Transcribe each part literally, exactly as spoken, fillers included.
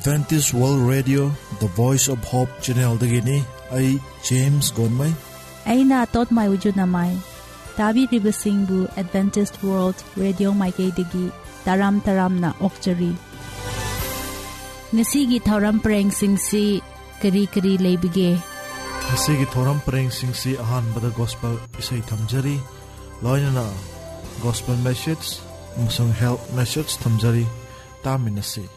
Adventist World Radio, The Voice of Hope Channel dagini ay James Gonmay. Ay na tot may wujud na may. Tabi ribasingbu Adventist World Radio may kay digi taram taram na okchari. Ngasigi tauram preng singsi kari kari leibige. Ngasigi tauram preng singsi ahan bada gospel isay tamjari. Loy na na gospel message, musang help message tamjari tamin na si.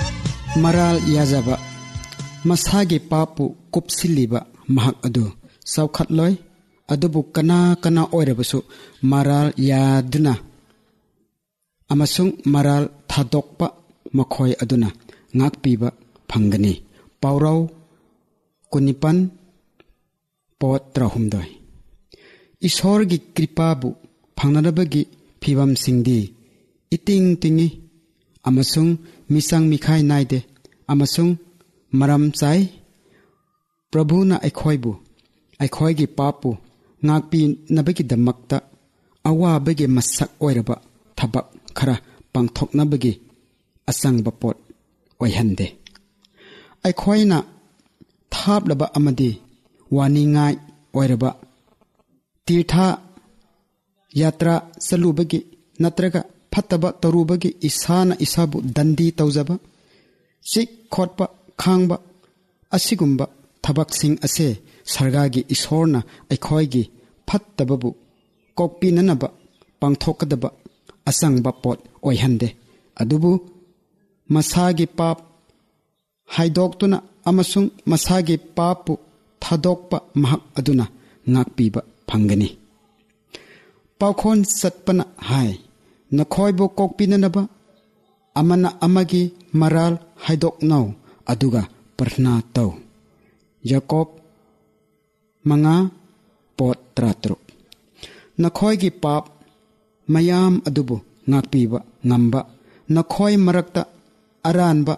Maral yazaba masagi papu kupsiliba mahak adu ꯁꯥꯎꯈꯠꯂꯣꯏ ꯑꯗꯨꯕꯨ ꯀꯅꯥ ꯀꯅꯥ ꯑꯣꯏꯔꯕꯁꯨ ꯃꯔꯥꯜ ꯌꯥꯗꯨꯅ ꯑꯃꯁꯨꯡ ꯃꯔꯥꯜ ꯊꯥꯗꯣꯛꯄ ꯃꯈꯣꯏ ꯑꯗꯨꯅ ꯉꯥꯛꯄꯤꯕ ꯐꯪꯒꯅꯤ. ꯄꯥꯎꯔꯧ ꯀꯨꯟꯅꯤꯄꯥꯟ ꯄꯣꯠ ꯇꯔꯥꯍꯨꯝꯗꯣꯏ. ꯏꯁꯣꯔꯒꯤ ꯀ꯭ꯔꯤꯄꯥꯕꯨ ꯐꯪꯅꯅꯕꯒꯤ ꯐꯤꯕꯝꯁꯤꯡꯗꯤ ꯏꯇꯤꯡ ꯇꯤꯡꯏ ꯑꯃꯁꯨꯡ ꯃꯤꯆꯪ ꯃꯤꯈꯥꯏ ꯅꯥꯏꯗꯦ ꯑꯃꯁꯨꯡ ꯃꯔꯝ ꯆꯥꯏ. ꯄ꯭ꯔꯚꯨꯅ ꯑꯩꯈꯣꯏꯕꯨ ꯑꯩꯈꯣꯏꯒꯤ ꯄꯥꯞꯄꯨ ꯉꯥꯛꯄꯤꯅꯕꯒꯤꯗꯃꯛꯇ ꯑꯋꯥꯕꯒꯤ ꯃꯁꯛ ꯑꯣꯏꯔꯕ ꯊꯕꯛ ꯈꯔ ꯄꯥꯡꯊꯣꯛꯅꯕꯒꯤ ꯑꯆꯪꯕ ꯄꯣꯠ ꯑꯣꯏꯍꯟꯗꯦ. ꯑꯩꯈꯣꯏꯅ ꯊꯥꯞꯂꯕ ꯑꯃꯗꯤ ꯋꯥꯅꯤꯡꯉꯥꯏ ꯑꯣꯏꯔꯕ ꯇꯤꯔꯊ ꯌꯥꯇ꯭ꯔꯥ ꯆꯠꯂꯨꯕꯒꯤ ꯅꯠꯇ꯭ꯔꯒ ꯐꯠꯇꯕ ꯇꯧꯔꯨꯕꯒꯤ ꯏꯁꯥꯅ ꯏꯁꯥꯕꯨ ꯗꯟꯗꯤ ꯇꯧꯖꯕ, ꯆꯤꯛ ꯈꯣꯠꯄ ꯈꯥꯡꯕ ꯑꯁꯤꯒꯨꯝꯕ ꯊꯕꯛꯁꯤꯡ ꯑꯁꯦ ꯁꯔꯒꯥꯒꯤ ꯏꯁꯣꯔꯅ ꯑꯩꯈꯣꯏꯒꯤ ꯐꯠꯇꯕꯕꯨ ꯀꯣꯛꯄꯤꯅꯅꯕ ꯄꯥꯡꯊꯣꯛꯀꯗꯕ ꯑꯆꯪꯕ ꯄꯣꯠ ꯑꯣꯏꯍꯟꯗꯦ. ꯑꯗꯨꯕꯨ ꯃꯁꯥꯒꯤ ꯄꯥꯞ ꯍꯥꯏꯗꯣꯛꯇꯨꯅ ꯑꯃꯁꯨꯡ ꯃꯁꯥꯒꯤ ꯄꯥꯞꯄꯨ ꯊꯥꯗꯣꯛꯄ ꯃꯍꯥꯛ ꯑꯗꯨꯅ ꯉꯥꯛꯄꯤꯕ ꯐꯪꯒꯅꯤ. ꯄꯥꯎꯈꯣꯟ ꯆꯠꯄꯅ ꯍꯥꯏ, ꯅꯈꯣꯏꯕꯨ ꯀꯣꯛꯄꯤꯅꯅꯕ ꯑꯃꯅ ꯑꯃꯒꯤ ꯃꯔꯥꯜ ꯍꯥꯏꯗꯣꯛꯅꯧ ꯑꯗꯨꯒ ꯄ꯭ꯔꯊꯅꯥ ꯇꯧ. ꯌꯥꯀꯣꯕ ꯃꯉꯥ ꯄꯣꯠ ꯇꯔꯥꯇꯔꯨꯛ. ꯅꯈꯣꯏꯒꯤ ꯄꯥꯞ ꯃꯌꯥꯝ ꯑꯗꯨꯕꯨ ꯉꯥꯛꯄꯤꯕ ꯉꯝꯕ, ꯅꯈꯣꯏ ꯃꯔꯛꯇ ꯑꯔꯥꯟꯕ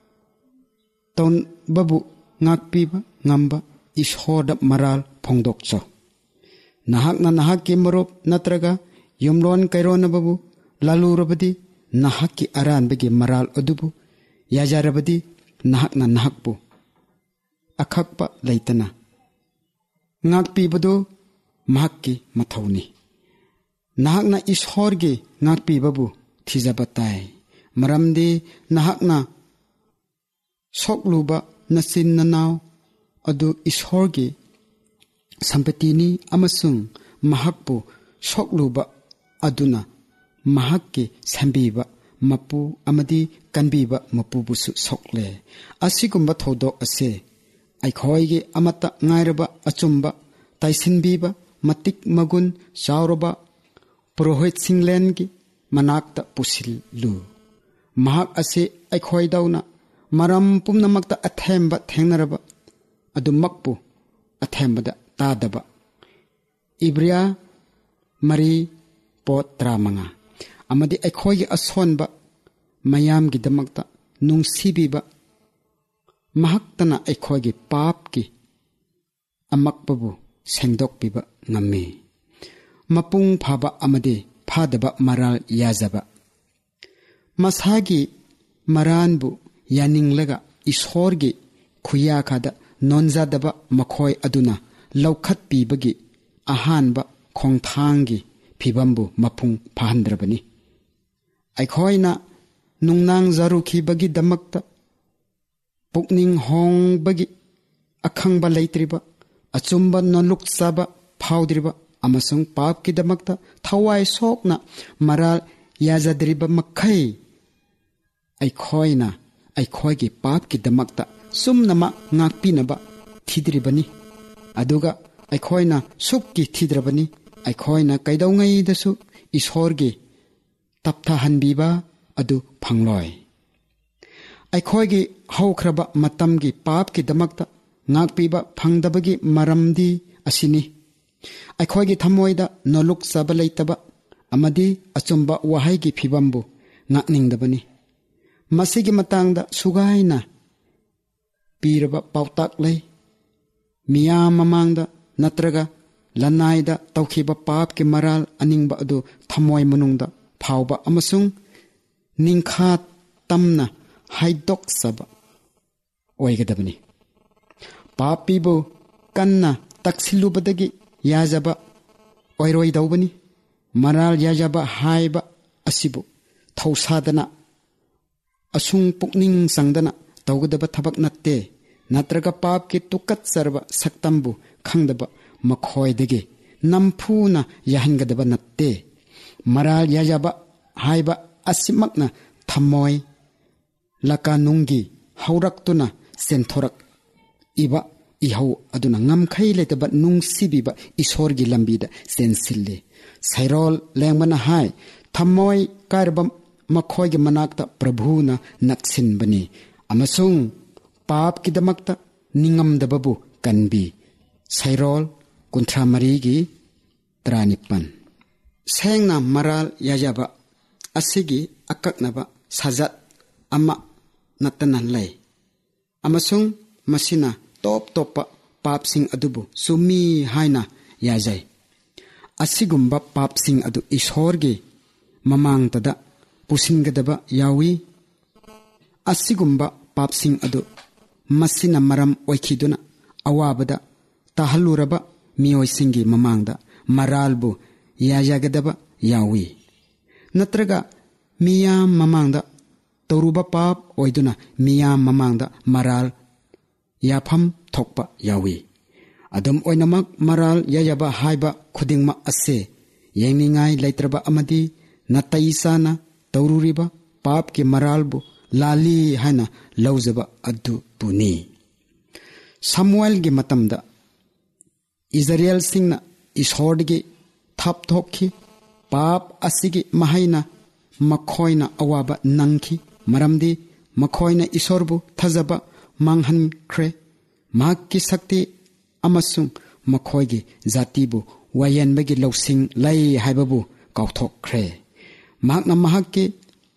ꯇꯧꯕꯕꯨ ꯉꯥꯛꯄꯤꯕ ꯉꯝꯕ ꯏꯁꯣꯔꯗ ꯃꯔꯥꯜ ꯐꯣꯡꯗꯣꯛꯆꯧ. ꯅꯍꯥꯛꯅ ꯅꯍꯥꯛꯀꯤ ꯃꯔꯨꯞ ꯅꯠꯇ꯭ꯔꯒ ꯌꯨꯝꯂꯣꯟ ꯀꯩꯔꯣꯟꯅꯕꯕꯨ ꯂꯥꯜꯂꯨꯔꯕꯗꯤ, ꯅꯍꯥꯛꯀꯤ ꯑꯔꯥꯟꯕꯒꯤ ꯃꯔꯥꯜ ꯑꯗꯨꯕꯨ ꯌꯥꯖꯔꯕꯗꯤ, ꯅꯍꯥꯛꯅ ꯅꯍꯥꯛꯄꯨ ꯑꯀꯛꯄ ꯂꯩꯇꯅ ꯉꯥꯛꯄꯤꯕꯗꯨ ꯃꯍꯥꯛꯀꯤ ꯃꯊꯧꯅꯤ. ꯅꯍꯥꯛꯅ ꯏꯁꯣꯔꯒꯤ ꯉꯥꯛꯄꯤꯕꯕꯨ ꯊꯤꯖꯕ ꯇꯥꯏ, ꯃꯔꯝꯗꯤ ꯅꯍꯥꯛꯅ ꯁꯣꯛꯂꯨꯕ ꯅꯆꯤꯟ ꯅꯅꯥꯎ ꯑꯗꯨ ꯏꯁꯣꯔꯒꯤ ꯁꯝꯄꯇꯤꯅꯤ ꯑꯃꯁꯨꯡ ꯃꯍꯥꯛꯄꯨ ꯁꯣꯛꯂꯨꯕ ꯑꯗꯨꯅ ꯃꯍꯥꯛꯀꯤ ꯁꯦꯝꯕꯤꯕ ꯃꯄꯨ ꯑꯃꯗꯤ ꯀꯟꯕꯤꯕ ꯃꯄꯨꯕꯨꯁꯨ ꯁꯣꯛꯂꯦ. ꯑꯁꯤꯒꯨꯝꯕ ꯊꯧꯗꯣꯛ ꯑꯁꯤ ꯑꯩꯈꯣꯏꯒꯤ ꯑꯃꯠꯇ ꯉꯥꯏꯔꯕ ꯑꯆꯨꯝꯕ ꯇꯩꯁꯤꯟꯕꯤꯕ ꯃꯇꯤꯛ ꯃꯒꯨꯟ ꯆꯥꯎꯔꯕ ꯄꯨꯔꯣꯍꯤꯠꯁꯤꯡꯂꯦꯟꯒꯤ ꯃꯅꯥꯛꯇ ꯄꯨꯁꯤꯜꯂꯨ. ꯃꯍꯥꯛ ꯑꯁꯤ ꯑꯩꯈꯣꯏꯗꯧꯅ ꯃꯔꯝ ꯄꯨꯝꯅꯃꯛꯇ ꯑꯊꯦꯝꯕ ꯊꯦꯡꯅꯔꯕ ꯑꯗꯨꯃꯛꯄꯨ ꯑꯊꯦꯝꯕꯗ ꯇꯥꯗꯕ. ꯏꯕ꯭ꯔꯤꯌꯥ ꯃꯔꯤ ꯄꯣꯠ ꯇꯔꯥꯃꯉꯥ. ꯑꯃꯗꯤ ꯑꯩꯈꯣꯏꯒꯤ ꯑꯁꯣꯟꯕ ꯃꯌꯥꯝꯒꯤꯗꯃꯛꯇ ꯅꯨꯡꯁꯤꯕꯤꯕ ꯃꯍꯥꯛꯇꯅ ꯑꯩꯈꯣꯏꯒꯤ ꯄꯥꯞꯀꯤ ꯑꯃꯛꯄꯕꯨ ꯁꯦꯡꯗꯣꯛꯄꯤꯕ ꯉꯝꯃꯤ. ꯃꯄꯨꯡ ꯐꯥꯕ ꯑꯃꯗꯤ ꯐꯥꯗꯕ ꯃꯔꯥꯜ ꯌꯥꯖꯕ. ꯃꯁꯥꯒꯤ ꯃꯔꯥꯟꯕꯨ ꯌꯥꯅꯤꯡꯂꯒ ꯏꯁꯣꯔꯒꯤ ꯈꯨꯌꯥꯈꯥꯗ ꯅꯣꯟꯖꯗꯕ ꯃꯈꯣꯏ ꯑꯗꯨꯅ ꯂꯧꯈꯠꯄꯤꯕꯒꯤ ꯑꯍꯥꯟꯕ ꯈꯣꯡꯊꯥꯡꯒꯤ ꯐꯤꯕꯝꯕꯨ ꯃꯄꯨꯡ ꯐꯥꯍꯟꯗ꯭ꯔꯕꯅꯤ. ꯑꯩꯈꯣꯏꯅ ꯅꯨꯡꯅꯥꯡꯖꯔꯨꯈꯤꯕꯒꯤꯗꯃꯛꯇ ꯄꯨꯛꯅꯤꯡ ꯍꯣꯡꯕꯒꯤ ꯑꯈꯪꯕ ꯂꯩꯇ꯭ꯔꯤꯕ, ꯑꯆꯨꯝꯕ ꯅꯣꯂꯨꯛꯆꯕ ꯐꯥꯎꯗ꯭ꯔꯤꯕ ꯑꯃꯁꯨꯡ ꯄꯥꯞꯀꯤꯗꯃꯛꯇ ꯊꯋꯥꯏ ꯁꯣꯛꯅ ꯃꯔꯥꯜ ꯌꯥꯖꯗ꯭ꯔꯤꯕ ꯃꯈꯩ ꯑꯩꯈꯣꯏꯅ ꯑꯩꯈꯣꯏꯒꯤ ꯄꯥꯞꯀꯤꯗꯃꯛꯇ ꯆꯨꯝꯅꯃꯛ ꯉꯥꯛꯄꯤꯅꯕ ꯊꯤꯗ꯭ꯔꯤꯕꯅꯤ. ꯑꯗꯨꯒ ꯑꯩꯈꯣꯏꯅ ꯁꯨꯛꯀꯤ ꯊꯤꯗ꯭ꯔꯕꯅꯤ. ꯑꯩꯈꯣꯏꯅ ꯀꯩꯗꯧꯉꯩꯗꯁꯨ ꯏꯁꯣꯔꯒꯤ ꯇꯞꯊꯍꯟꯕꯤꯕ ꯑꯗꯨ ꯐꯪꯂꯣꯏ. ꯑꯩꯈꯣꯏꯒꯤ ꯍꯧꯈ꯭ꯔꯕ ꯃꯇꯝꯒꯤ ꯄꯥꯞꯀꯤꯗꯃꯛꯇ ꯉꯥꯛꯄꯤꯕ ꯐꯪꯗꯕꯒꯤ ꯃꯔꯝꯗꯤ ꯑꯁꯤꯅꯤ: ꯑꯩꯈꯣꯏꯒꯤ ꯊꯃꯣꯏꯗ ꯅꯣꯂꯨꯛꯆꯕ ꯂꯩꯇꯕ ꯑꯃꯗꯤ ꯑꯆꯨꯝꯕ ꯋꯥꯍꯩꯒꯤ ꯐꯤꯕꯝꯕꯨ ꯉꯥꯛꯅꯤꯡꯗꯕꯅꯤ. ꯃꯁꯤꯒꯤ ꯃꯇꯥꯡꯗ ꯁꯨꯒꯥꯏꯅ ꯄꯤꯔꯕ ꯄꯥꯎꯇꯥꯛ ꯂꯩ. ꯃꯤꯌꯥꯝ ꯃꯃꯥꯡꯗ ꯅꯠꯇ꯭ꯔꯒ ꯂꯅꯥꯏꯗ ꯇꯧꯈꯤꯕ ꯄꯥꯞꯀꯤ ꯃꯔꯥꯜ ꯑꯅꯤꯡꯕ ꯑꯗꯨ ꯊꯃꯣꯏ ꯃꯅꯨꯡꯗ ꯐꯥꯎꯕ ꯑꯃꯁꯨꯡ ꯅꯤꯡꯈꯥ ꯇꯝꯅ ꯍꯥꯏꯗꯣꯛꯆꯕ ꯑꯣꯏꯒꯗꯕꯅꯤ. ꯄꯥꯄꯤꯕꯨ ꯀꯟꯅ ꯇꯛꯁꯤꯜꯂꯨꯕꯗꯒꯤ ꯌꯥꯖꯕ ꯑꯣꯏꯔꯣꯏꯗꯧꯕꯅꯤ. ꯃꯔꯥꯜ ꯌꯥꯖꯕ ꯍꯥꯏꯕ ꯑꯁꯤꯕꯨ ꯊꯧꯁꯥꯗꯅ ꯑꯁꯨꯡ ꯄꯨꯛꯅꯤꯡ ꯆꯪꯗꯅ ꯇꯧꯒꯗꯕ ꯊꯕꯛ ꯅꯠꯇꯦ, ꯅꯠꯇ꯭ꯔꯒ ꯄꯥꯞꯀꯤ ꯇꯨꯀꯠꯆꯔꯕ ꯁꯛꯇꯝꯕꯨ ꯈꯪꯗꯕ ꯃꯈꯣꯏꯗꯒꯤ ꯅꯝꯐꯨꯅ ꯌꯥꯍꯟꯒꯗꯕ ꯅꯠꯇꯦ. ꯃꯔꯥꯜ ꯌꯥꯖꯕ ꯍꯥꯏꯕ ꯑꯁꯤꯃꯛꯅ ꯊꯃꯣꯏ ꯂꯀꯥꯅꯨꯡꯒꯤ ꯍꯧꯔꯛꯇꯨꯅ ꯆꯦꯟꯊꯣꯔꯛꯏꯕ ihau aduna ngamkhai letaba nungsibiba isorgi lambida sensille sairol lengmana hai thammoi kairba makhoigi manakta prabhuna naksinbani amasung pap kidamakta ningamdababu kanbi sairol kunthra marigi tranipan sengna maral yajaba asigi akaknaba sajat ama natana lay amasung masina top topa papsing adubu sumi haina yajay asigumba papsing adu ishorgi mamangtada pusingadaba yawi asigumba papsing adu masina maram oikhiduna awabada tahaluraba miyoisingi mamangda maralbu yajagadaba yawi natraga miyam mamangda toruba pap oiduna miyam mamangda maral yafam thokpa yawi adum oinamak maral yayaba haiba khudingma ase yengningai leitraba amadi nataisana taururiba pap ki maralbu lali haina lauzaba adu puni samuel gi matamda israel singna ishordgi thap thokhi pap asigi mahaina makhoina awaba nangki maramdi makhoina isorbu thajaba manghan khre makki sakti amasung makhoigi zatibu wayenbagi lawsing lai haibabu kauthok khre makna mahakki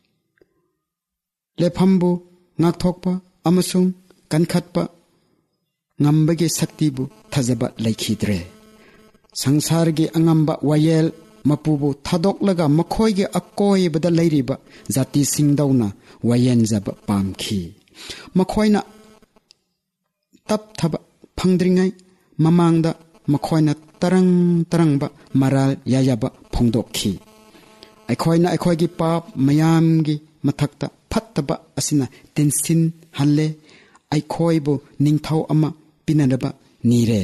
lefambu ngakthokpa amasung kankhatpa ngambagi saktibu thajaba laikhidre sangsargi angamba wayel mapubu thadoklaga makhoigi akoibada leiriba zati singdauna wayenjaba pamkhi makhoina tap thaba phangdringai mamangda makhoina tarang tarangba maral yayaba phongdokhi aikhoina aikhoigi pap mayamgi mathakta phattaba asina tensin halle aikhoibu ningthau ama pinadaba nire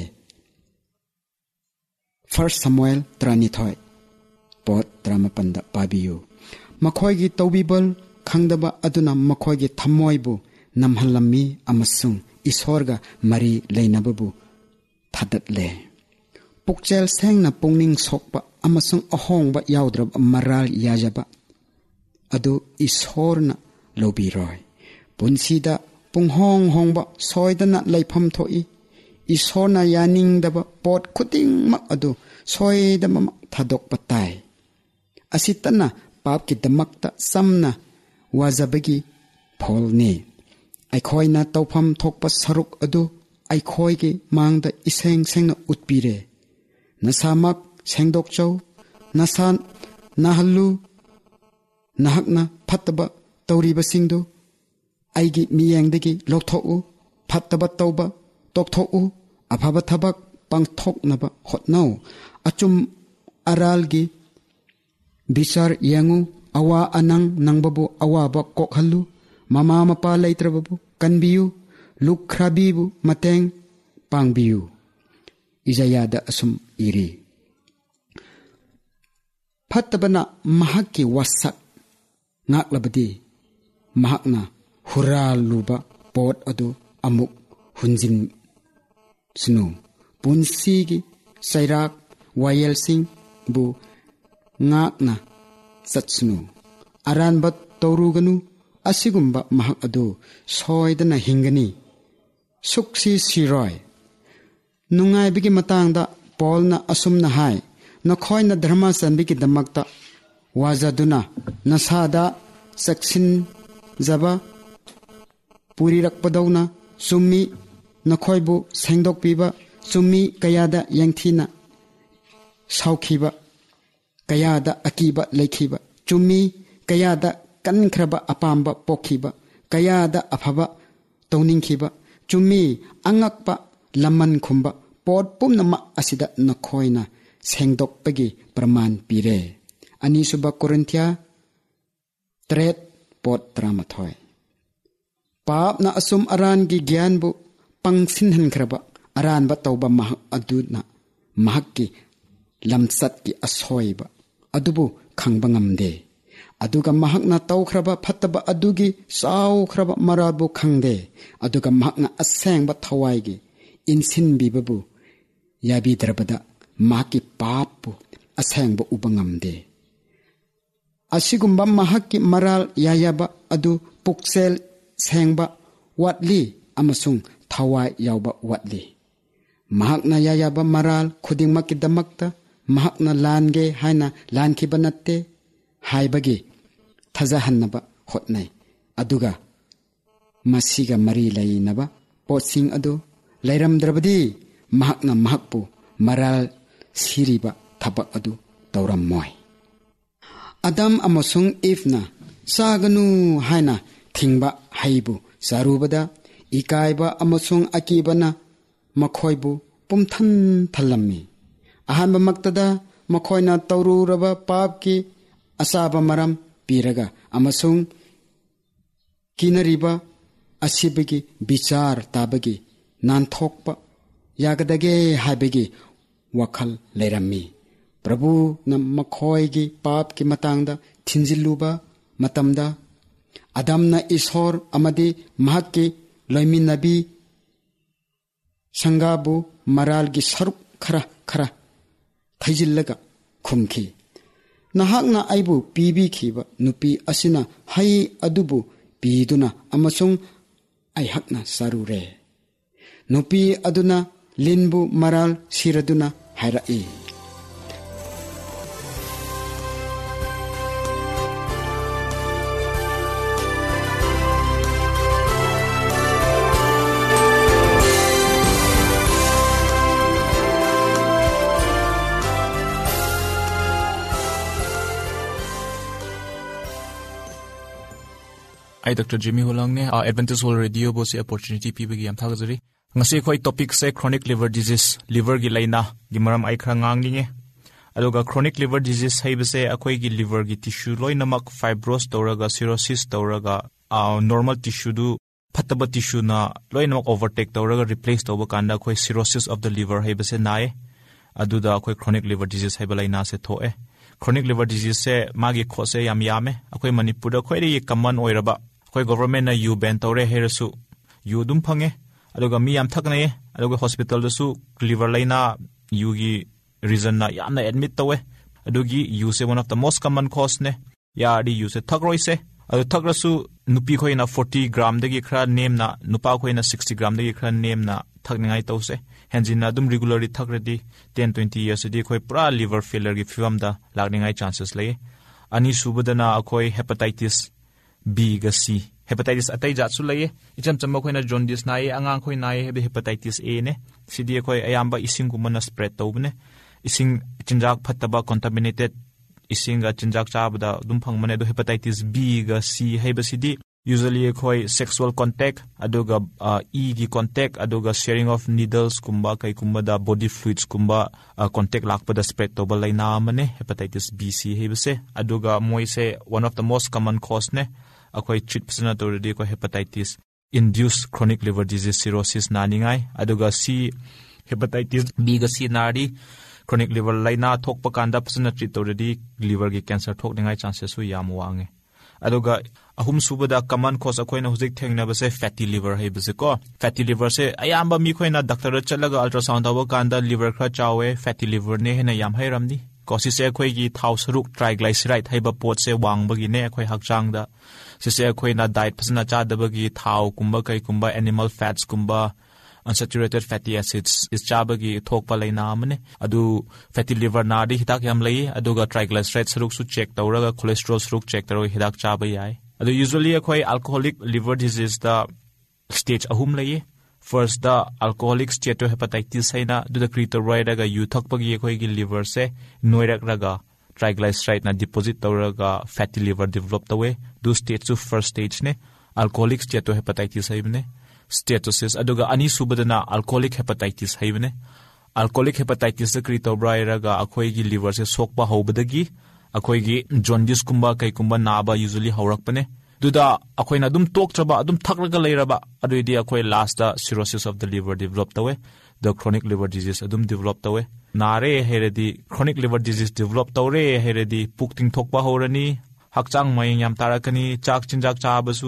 First Samuel Tranithoi Pot Tramapanda Pabiyu Makhoigi Tawbibal Khangdaba Aduna Makhoigi Thamoibu Namhalami Amasung Isorga Mari Leinababu Thadatle Pukchel Sengna Pungning Sokpa Amasung Ahongba Yaudrab Maral Yajaba Adu Isorna Lobiroi Punsida Punghong Hongba Soidana Laipam Thoi Isorna yaning daba pot kuting mak adu soidama thadok patai asitana pap ki damakta samna wajabagi pholni aikhoina tawpham thokpa saruk adu aikhoi gi mangda iseng sengna utpire nasamak sengdok chau nasan nahallu nahakna phataba tawriba singdu aigi miyengdagi lokthoku phataba tawba tokthok afaba thabak pangthoknaba hotnau achum aralgi bichar yangu awa anang nangbabu awaba kokhallu mama mapa leitrababu kanbiyu lukkhrabibu mateng pangbiyu Isayada asum iri phattabana mahakki wasak ngaklabadi mahakna huraluba pot adu amuk hunjin sunu punsigi sairak wayel sing bu ngakna satsunu aranbat toruganu asigumba mahak adu soidana hingani suksi siroi nungai bigi matangda polna asumna hai nakhoina dharma sanbigi damakta wajaduna nasada saksin jaba puri rakpadawna summi nakhoibu sengdok piba summi kayada yangthina saukhiba kayada akiba lekhiba chummi kayada kankraba apamba pokhiba kayada afaba tawningkhiba chummi angakpa laman khumba pot pumnama asida nakhoina sengdokpagi praman pire ani suba korinthia tret pot tramathoi pap na asum aran gi gyan bu pangsin han khraba aran ba tawba mahak aduna mahakki lamsat ki asoiba adubu khangba ngamde aduga mahakna tawkhraba phattaba adugi saw khraba marabu khangde aduga mahakna asengba thawai gi insinbibabu yabidrabada mahaki papu asengba uba ngamde. Asigumba mahaki maral yayaba adu puksel sengba watli amasung thawai yauba watli. Mahakna yayaba maral khudingmakidamakta mahakna lange haina lankiba natte haibagi thazahannaba hotnai. Aduga masiga mari lainaba potsing adu lairamdrabadi mahakna mahakpu maral siriba thabak adu taurammoy. Adam amasung Ifna saganu haina thingba haibu sarubada ikaiba amasung akibana makhoibu pumthan thalammi. Ahanba maktada makhoina taururaba papki asaba maram piraga amasung kinariba asibagi bichar tabagi nanthokpa yagadage haibagi wakhal leirammi. Prabhu na makhoigi pap ki matangda thinjiluba matamda Adam na ishor amadi mahaki loiminabi sangabu maral gi saruk khara khara thaijillaga khumki. Nahak na aibu pibi khiba nupi asina hai adubu piduna amasung aihakna sarure. Nupi aduna linbu maral siraduna hairai. I Doctor Jimmy Hulang ne uh, Adventist World Radio bo se opportunity pi bagi am thagazari ngasi khoi topic se chronic liver disease liver gi laina gi maram ai khra ngang ninge adoga chronic liver disease haibe se akhoi gi liver gi tissue loinamak fibrous toraga cirrhosis toraga uh, normal tissue du phataba tissue na loinamak overtake toraga replace toba kanda khoi cirrhosis of the liver haibe se nai aduda khoi chronic liver disease haibe laina se thoe. Chronic liver disease se magi khose yam yame akhoi manipur da khoi ri common oiraba koi government na you ban tore herasu you dum phange aduga mi yam thakne aduga hospital da su liver laina you gi reason na yamna admit tawe adugi you se one of the most common cause ne ya di you se thakroi se adu thakrasu nupi khoi na forty gram dagi khra name na nupa khoi na sixty gram dagi khra name na thakningai tause henjina dum regularly thakredi ten twenty years di khoi pura liver failure gi film da lagningai chances le ani subadana khoi hepatitis B ga C hepatitis atai jat su laye icham cham khoi na jaundice nai angang khoi nai he hepatitis A ne cd khoi ayamba ising kumana spread tawbne ising chinjak phattaba contaminated isinga chinjak chabda dum phangmane do hepatitis B ga C heba cd usually khoi sexual contact aduga uh, E gi contact aduga sharing of needles kumba kai kumba da body fluids kumba uh, contact lakpada spread tawba laina mane hepatitis B C heba se aduga moi se one of the most common cause ne akhoi treat pasana tordi ko hepatitis induced chronic liver disease cirrhosis naningai aduga C hepatitis B ga C nari chronic liver laina thokpa kanda pasana treat tordi liver gi cancer thokningai chances su yam wange aduga ahum subada common cause akoina hujik thengna ba se fatty liver hai base ko fatty liver se ayamba mi khoina doctor chalaga ultrasound dawa kanda liver kha chawe fatty liver ne hena yam hai ramni kosi se khoi gi thau saruk triglyceride haiba pot se wang bagi ne khoi hakchang da se se khoi na diet pasna cha da bagi thau kumba kai kumba animal fats kumba unsaturated fatty acids is chabagi thokpa laina amne adu fatty liver na di hitak yam lai aduga triglyceride saruk su check tawraga cholesterol saruk check tawra hidak chaba yai adu usually khoi alcoholic liver disease da stage ahum lai first the alcoholic steatohepatitis haina du the cretoid ga yu thakpagi khoi gi liver se noirak raga triglyceride na deposit tawraga fatty liver develop tawe du stage to first stage ne alcoholic steatohepatitis haibne steatosis aduga ani subadana alcoholic hepatitis haibne alcoholic hepatitis the cretoid raga akhoi gi liver se sokpa hobadagi akhoi gi jaundice kumba kai kumba naba usually haurakpane duda akoina dum tok traba adum thakraga leiraba aduidi akoi last the cirrhosis of the liver develop tawe the chronic liver disease adum develop tawe nare heredi chronic liver disease develop tawre heredi pukting thokpa horani hakchang mai yam tarakani chak chinjak chabasu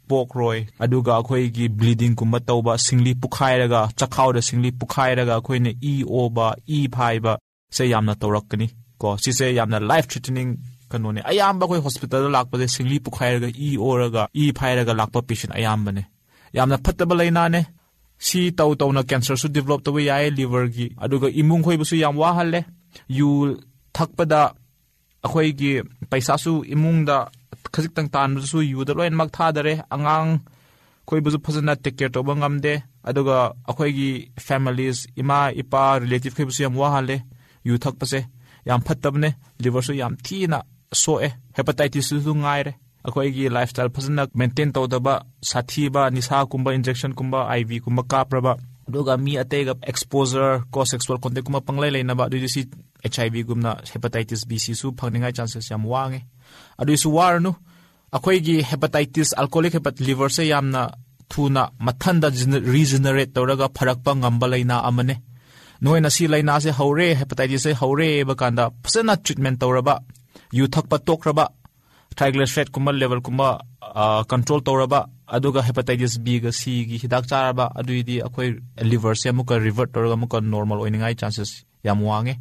ꯄꯣꯛꯔꯣꯏ ꯑꯗꯨꯒ ꯑꯩꯈꯣꯏꯒꯤ bleeding ꯀꯨꯝꯕ ꯇꯧꯕ ꯁꯤꯡꯂꯤ ꯄꯨꯈꯥꯏꯔꯒ ꯆꯈꯥꯎꯗ ꯁꯤꯡꯂꯤ ꯄꯨꯈꯥꯏꯔꯒ ꯑꯩꯈꯣꯏꯅ E ꯑꯣꯕ E five ꯁꯦ ꯌꯥꯝꯅ ꯇꯧꯔꯛꯀꯅꯤ ꯀꯣ ꯁꯤꯁꯦ ꯌꯥꯝꯅ ꯂꯥꯏꯐ ꯊ꯭ꯔꯦꯇꯅꯤꯡ ꯀꯩꯅꯣꯅꯦ ꯑꯌꯥꯝꯕ ꯑꯩꯈꯣꯏ ꯍꯣꯁꯄꯤꯇꯥꯜꯗ ꯂꯥꯛꯄꯗ ꯁꯤꯡꯂꯤ ꯄꯨꯈꯥꯏꯔꯒ ꯏ ꯑꯣꯔꯒ ꯏ ꯐꯥꯏꯔꯒ ꯂꯥꯛꯄ ꯄꯦꯁꯦꯟ ꯑꯌꯥꯝꯕꯅꯦ ꯌꯥꯝꯅ ꯐꯠꯇꯕ ꯂꯩꯅꯥꯅꯦ ꯁꯤ ꯇꯧ ꯇꯧꯅ ꯀꯦꯟꯁꯔꯁꯨ ꯗꯤꯕꯦꯂꯞ ꯇꯧꯕ ꯌꯥꯏ ꯂꯤꯚꯔꯒꯤ ꯑꯗꯨꯒ ꯏꯃꯨꯡ ꯈꯣꯏꯕꯨꯁꯨ ꯌꯥꯝ ꯋꯥꯍꯜꯂꯦ ꯌꯨ ꯊꯛꯄꯗ ꯑꯩꯈꯣꯏꯒꯤ ꯄꯩꯁꯥꯁꯨ ꯏꯃꯨꯡꯗ ꯈꯖꯤꯛꯇꯪ ꯇꯥꯟꯕꯗꯁꯨ ꯌꯨꯗ ꯂꯣꯏꯅꯃꯛ ꯊꯥꯗꯔꯦ ꯑꯉꯥꯡ ꯈꯣꯏꯕꯨꯁꯨ ꯐꯖꯅ ꯇꯦꯛ ꯀꯦꯌꯔ ꯇꯧꯕ ꯉꯝꯗꯦ ꯑꯗꯨꯒ ꯑꯩꯈꯣꯏꯒꯤ ꯐꯦꯃꯤꯂꯤꯁ ꯏꯃꯥ ꯏꯄꯥ ꯔꯤꯂꯦꯇꯤꯚ ꯈꯣꯏꯕꯨꯁꯨ ꯌꯥꯝ ꯋꯥꯍꯜꯂꯦ ꯌꯨ ꯊꯛꯄꯁꯦ ꯌꯥꯝ ꯐꯠꯇꯕꯅꯦ ꯂꯤꯚꯔꯁꯨ ꯌꯥꯝ ꯊꯤꯅ ꯁꯣꯛꯑꯦ ꯍꯦꯄꯥꯇꯥꯏꯇꯤꯁꯁꯨ ꯉꯥꯏꯔꯦ ꯑꯩꯈꯣꯏꯒꯤ ꯂꯥꯏꯐ ꯁ꯭ꯇꯥꯏꯜ ꯐꯖꯅ ꯃꯦꯟꯇꯦꯟ ꯇꯧꯗꯕ ꯁꯥꯊꯤꯕ ꯅꯤꯁꯥꯒꯨꯝꯕ ꯏꯟꯖꯦꯛꯁꯟꯒꯨꯝꯕ ꯑꯥꯏ ꯚꯤꯒꯨꯝꯕ ꯀꯥꯞꯔꯕ ꯑꯗꯨꯒ ꯃꯤ ꯑꯇꯩꯒ ꯑꯦꯛꯁꯄꯣꯖꯔ ꯀꯣ ꯁꯦꯛꯁꯨꯋꯦꯜ ꯀꯣꯟꯇꯦꯛꯀꯨꯝꯕ ꯄꯪꯂꯩ ꯂꯩꯅꯕ ꯑꯗꯨꯏꯗꯤ ꯁꯤ ꯑꯩꯆ ꯑꯥꯏ ꯚꯤꯒꯨꯝꯅ ꯍꯦꯄꯥꯇꯥꯏꯇꯤꯁ ꯕꯤ ꯁꯤꯁꯨ ꯐꯪꯅꯤꯡꯉꯥꯏ ꯆꯥꯟꯁꯦꯁ ꯌꯥꯝ ꯋꯥꯡꯉꯦ ꯑꯗꯨꯏꯁꯨ ꯋꯥꯔꯅꯨ ꯑꯩꯈꯣꯏꯒꯤ ꯍꯦꯄꯥꯇꯥꯏꯇꯤꯁ ꯑꯜꯀꯣꯍꯣꯂꯤꯛ ꯂꯤꯚꯔꯁꯦ ꯌꯥꯝꯅ ꯊꯨꯅ ꯃꯊꯟꯗ ꯔꯤꯖꯅꯔꯦꯠ ꯇꯧꯔꯒ ꯐꯔꯛꯄ ꯉꯝꯕ ꯂꯩꯅꯥ ꯑꯃꯅꯦ ꯅꯣꯏꯅ ꯁꯤ ꯂꯩꯅꯥꯁꯦ ꯍꯧꯔꯦ ꯍꯦꯄꯥꯇꯥꯏꯇꯤꯁꯁꯦ ꯍꯧꯔꯦ ꯍꯥꯏꯕ ꯀꯥꯟꯗ ꯐꯖꯅ ꯇ꯭ꯔꯤꯠꯃꯦꯟ ꯇꯧꯔꯕ ꯌꯨ ꯊꯛꯄ ꯇꯣꯛꯈ꯭ꯔꯕ ꯇ꯭ꯔꯥꯏꯒ꯭ꯂꯤꯁꯦꯔꯥꯏꯗꯀꯨꯝꯕ ꯂꯦꯚꯦꯜꯒꯨꯝꯕ ꯀꯟꯇ꯭ꯔꯣꯜ ꯇꯧꯔꯕ ꯑꯗꯨꯒ ꯍꯦꯄꯥꯇꯥꯏꯇꯤꯁ ꯕꯤꯒ ꯁꯤꯒꯤ ꯍꯤꯗꯥꯛ ꯆꯥꯔꯕ ꯑꯗꯨꯏꯗꯤ ꯑꯩꯈꯣꯏ ꯂꯤꯚꯔꯁꯦ ꯑꯃꯨꯛꯀ ꯔꯤꯚꯔꯠ ꯇꯧꯔꯒ ꯑꯃꯨꯛꯀ ꯅꯣꯔꯃꯦꯜ ꯑꯣꯏꯅꯤꯡꯉꯥꯏ ꯆꯥꯟꯁꯦꯁ ꯌꯥꯝ ꯋꯥꯡꯉꯦ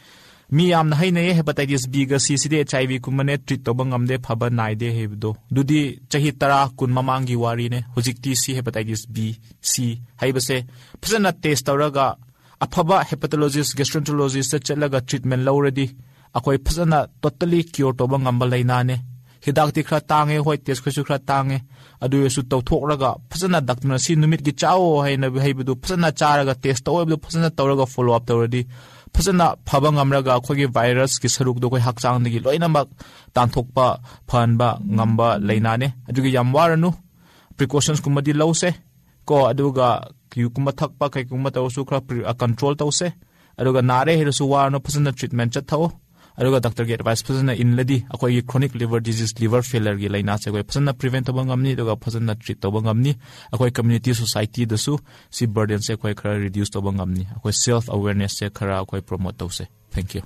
ꯃꯤ ꯌꯥꯝꯅ ꯍꯩꯅꯩꯌꯦ ꯍꯦꯄꯥꯇꯥꯏꯇꯤꯁ ꯕꯤꯒ ꯁꯤꯁꯤꯗꯤ ꯑꯩꯆ ꯑꯥꯏ ꯚꯤ ꯀꯨꯝꯕꯅꯦ ꯇ꯭ꯔꯤꯠ ꯇꯧꯕ ꯉꯝꯗꯦ ꯐꯕ ꯅꯥꯏꯗꯦ ꯍꯥꯏꯕꯗꯣ ꯑꯗꯨꯗꯤ ꯆꯍꯤ ꯇꯔꯥ ꯀꯨꯟ ꯃꯃꯥꯡꯒꯤ ꯋꯥꯔꯤꯅꯦ ꯍꯧꯖꯤꯛꯇꯤ ꯁꯤ ꯍꯦꯄꯥꯇꯥꯏꯇꯤꯁ ꯕꯤ ꯁꯤ ꯍꯥꯏꯕꯁꯦ ꯐꯖꯅ ꯇꯦꯁ ꯇꯧꯔꯒ ꯑꯐꯕ ꯍꯦꯄꯥꯇꯣꯂꯣꯖꯤꯁ ꯒꯦꯁꯇ꯭ꯔꯣꯟꯇ꯭ꯔꯣꯂꯣꯖꯤꯁꯇ ꯆꯠꯂꯒ ꯇ꯭ꯔꯤꯠꯃꯦꯟ ꯂꯧꯔꯗꯤ ꯑꯩꯈꯣꯏ ꯐꯖꯅ ꯇꯣꯇꯦꯂꯤ ꯀ꯭ꯌꯣꯔ ꯇꯧꯕ ꯉꯝꯕ ꯂꯩꯅꯥꯅꯦ ꯍꯤꯗꯥꯛꯇꯤ ꯈꯔ ꯇꯥꯡꯉꯦ ꯍꯣꯏ ꯇꯦꯁ ꯈꯔꯁꯨ ꯈꯔ ꯇꯥꯡꯉꯦ ꯑꯗꯨ ꯑꯣꯏꯔꯁꯨ ꯇꯧꯊꯣꯛꯂꯒ ꯐꯖꯅ ꯗꯥꯛꯇꯔꯅ ꯁꯤ ꯅꯨꯃꯤꯠꯀꯤ ꯆꯥꯑꯣ ꯍꯥꯏꯅ ꯍꯩꯕꯗꯨ ꯐꯖꯅ ꯆꯥꯔꯒ ꯇꯦꯁ ꯇꯧꯕꯗꯨ ꯐꯖꯅ ꯇꯧꯔꯒ ꯐꯣꯂꯣ ꯑꯞ ꯇꯧꯔꯗꯤ ꯐꯖꯅ ꯐꯕ ꯉꯝꯔꯒ ꯑꯩꯈꯣꯏꯒꯤ ꯚꯥꯏꯔꯁꯀꯤ ꯁꯔꯨꯛꯇꯣ ꯑꯩꯈꯣꯏ ꯍꯛꯆꯥꯡꯗꯒꯤ ꯂꯣꯏꯅꯃꯛ ꯇꯥꯟꯊꯣꯛꯄ ꯐꯍꯟꯕ ꯉꯝꯕ ꯂꯩꯅꯥꯅꯦ ꯑꯗꯨꯒꯤ ꯌꯥꯝ ꯋꯥꯔꯅꯨ ꯄ꯭ꯔꯤꯀꯣꯁꯟꯁꯀꯨꯝꯕꯗꯤ ꯂꯧꯁꯦ ꯀꯣ ꯑꯗꯨꯒ ꯌꯨꯒꯨꯝꯕ ꯊꯛꯄ ꯀꯩꯒꯨꯝꯕ ꯇꯧꯔꯁꯨ ꯈꯔ ꯀꯟꯇ꯭ꯔꯣꯜ ꯇꯧꯁꯦ ꯑꯗꯨꯒ ꯅꯥꯔꯦ ꯍꯥꯏꯔꯁꯨ ꯋꯥꯔꯅꯨ ꯐꯖꯅ ꯇ꯭ꯔꯤꯠꯃꯦꯟ ꯆꯠꯊꯧ ꯑꯗꯨꯒ ꯗꯣꯛꯇꯔꯒꯤ ꯑꯦꯗꯚꯥꯏꯁ ꯐꯖꯅ ꯏꯟꯂꯗꯤ ꯑꯩꯈꯣꯏꯒꯤ ꯀ꯭ꯔꯣꯅꯤꯛ ꯂꯤꯚꯔ ꯗꯤꯖꯤꯁ ꯂꯤꯚꯔ ꯐꯦꯂꯔꯒꯤ ꯂꯩꯅꯥꯁꯦ ꯑꯩꯈꯣꯏ ꯐꯖꯅ ꯄ꯭ꯔꯤꯚꯦꯟ ꯇꯧꯕ ꯉꯝꯅꯤ ꯑꯗꯨꯒ ꯐꯖꯅ ꯇ꯭ꯔꯤꯠ ꯇꯧꯕ ꯉꯝꯅꯤ ꯑꯩꯈꯣꯏ ꯀꯝꯃ꯭ꯌꯨꯅꯤꯇꯤ ꯁꯣꯁꯥꯏꯇꯤꯗꯁꯨ ꯁꯤ ꯕꯔꯗꯦꯟꯁꯦ ꯑꯩꯈꯣꯏ ꯈꯔ ꯔꯤꯗ꯭ꯌꯨꯁ ꯇꯧꯕ ꯉꯝꯅꯤ ꯑꯩꯈꯣꯏ ꯁꯦꯜꯐ ꯑꯋꯦꯔꯅꯦꯁꯁꯦ ꯈꯔ ꯑꯩꯈꯣꯏ ꯄ꯭ꯔꯣꯃꯣꯠ ꯇꯧꯁꯦ thank you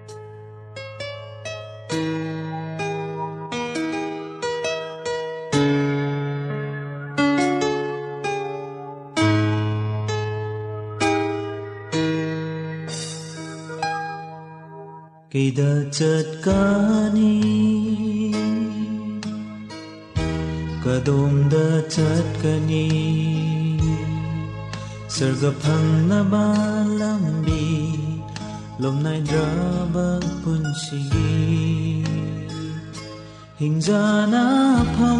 Kida chatkani Kadomda chatkani Sarga phangnaba lambi Lomnai draba punshigi Hingjana pham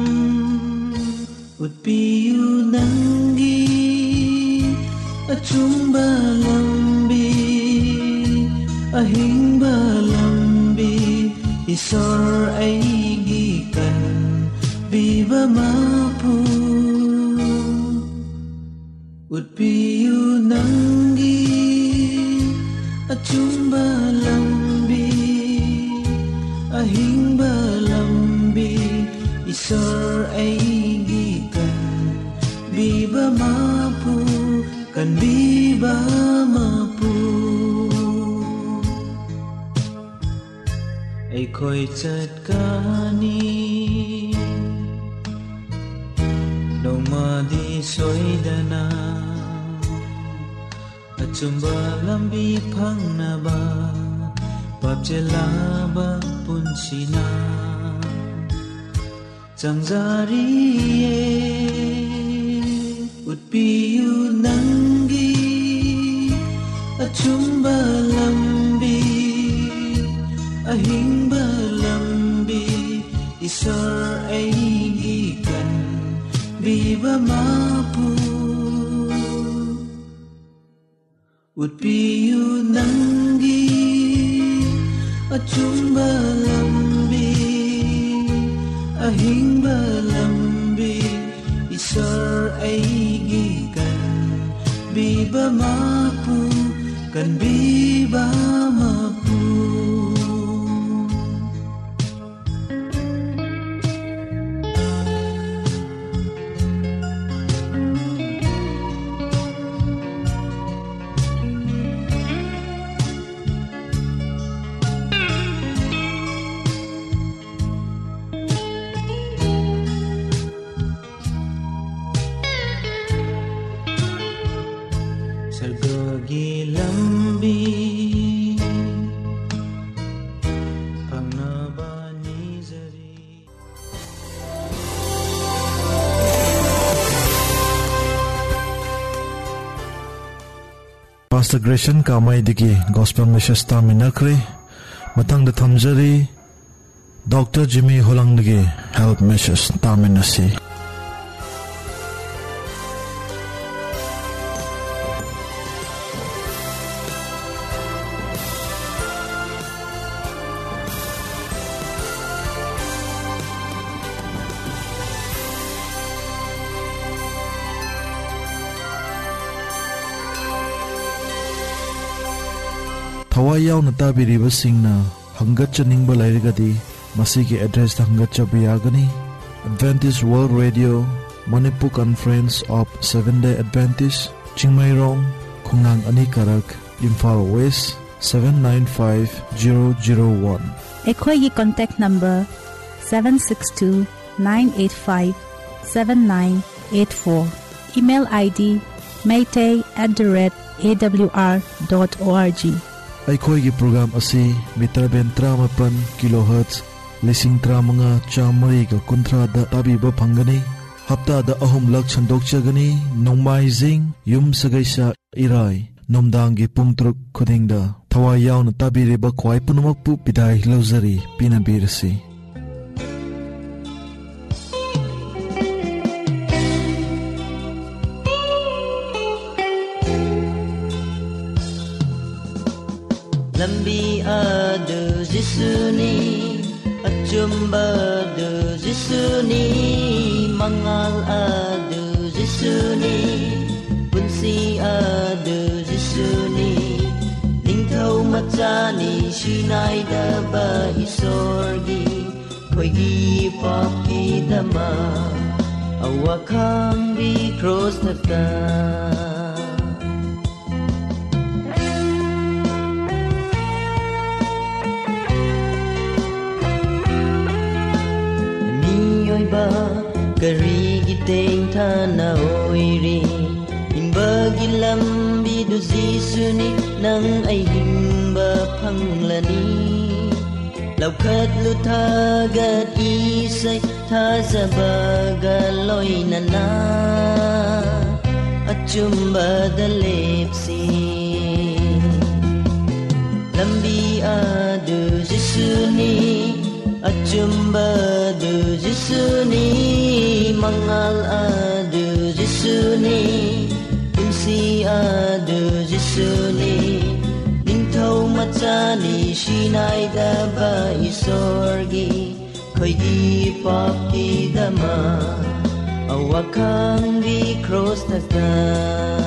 Utpiyu nangi Achumba lambi Ahingba lambi Isor aigi kan Biba mapu Utpiyu nangi Achumba lambi Ahingba lambi Isor aigi kan Biba mapu Kan biba mapu Aikoi chatkani Nongmadi soidana Achumba lambi phangnaba Papjelaba punsina Changjariye Utpiyu nangi Achumba lambi Ahingba lambi Isor aigi kan Biba mapu Utpiyu nangi Achumba lambi Ahingba lambi Isor aigi kan Biba mapu Kan biba mapu Pastor Gresham Kamay digi Gospel Message Taminakre matang da thamjari Doctor Jimmy Holang digi Health Message Taminasi. Hawayaw na tabiriba singna hanggat chaning balayrigadi masigi address ta hanggat chabiyagani Adventist World Radio Manipur Conference of Seventh-day Adventist Chingmairong Khungang Ani Karak Imphal West seven nine five zero zero one. Ekhoy contact number seven six two nine eight five seven nine eight four. Email I D maytay at the rate a w r dot org. Aikoy program asi meter ben tramapan kilohertz lising tramanga chamari ka kuntra da tabi ba phangani hafta da ahum lak chandok chagani nongmai jing yum sagai sa irai nomdang gi pungtruk khuding da thawa yaw na tabi re ba khwai punumak pu pidai lozari pinabirsi. Lambi adu Jisuni Achumba adu Jisuni Mangal adu Jisuni Punsi adu Jisuni Ningthau machani Shinai daba isorgi Koigi paki dama Awakang bi cross tata ba karigi teng thana oiri imbagi lambi du Jisuni nang ai himba phanglani laukhat luthagat isai thazabaga loinana achumba dalepsi lambi adu Jisuni Achumba adu Jisuni Mangal adu Jisuni Punsi adu Jisuni Ningthau machani Shinai daba isorgi Koigi papi dama Awakang bi cross tata